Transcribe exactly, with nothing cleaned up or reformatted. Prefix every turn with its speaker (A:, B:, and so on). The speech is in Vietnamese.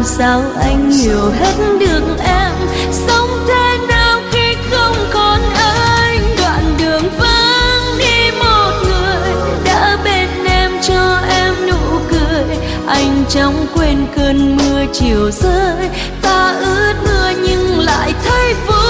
A: làm sao anh hiểu hết được em. Sống thế nào khi không còn anh, đoạn đường vắng đi một người, đã bên em cho em nụ cười. Anh chẳng quên cơn mưa chiều rơi, ta ướt mưa nhưng lại thấy vui.